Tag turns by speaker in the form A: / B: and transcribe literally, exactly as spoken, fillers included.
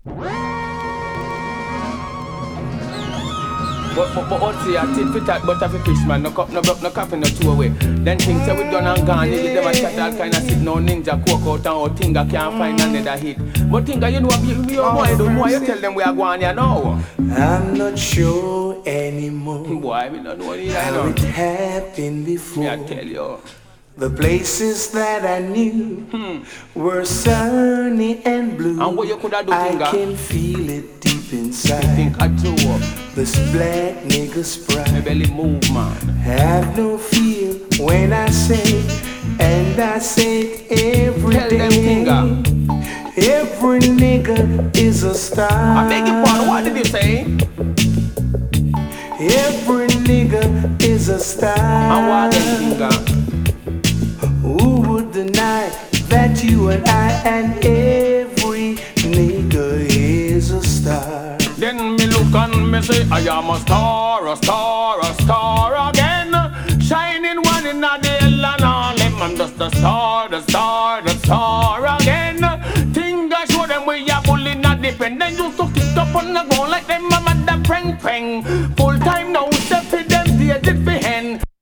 A: But, but, but what's the tit for tat, but if a fish man, no cup, no broke, no coffee, no two away. Then things say we done and gone, you never chat all kind of sit, no ninja, coke out and out, Tinga can't find another hit. But Tinga, you know what, you, you, oh, you, know, you tell them we are going here now.
B: I'm not sure anymore.
A: Boy, we don't know what
B: how it happened before.
A: Me I tell you.
B: The places that I knew hmm. were sunny and blue.
A: And what you could have do,
B: I
A: Tinga?
B: can feel it deep inside.
A: Think I do.
B: This black nigga's pride.
A: My belly move, man.
B: Have no fear when I say, and I say it every
A: Tell
B: day.
A: Them, Tinga.
B: Every nigga is a star.
A: I beg your pardon, what did you say?
B: Every nigga is a star.
A: And what then, Tinga?
B: Who would deny that you and I and every nigga is a star?
A: Then me look and me say I am a star, a star, a star again. Shining one in a day and all them. I'm just a star, the star, the star again. Think I show them we are bullying a dip and then used to kick up on the ground like them a mother prang prang. Full time now step for them days it fi hen.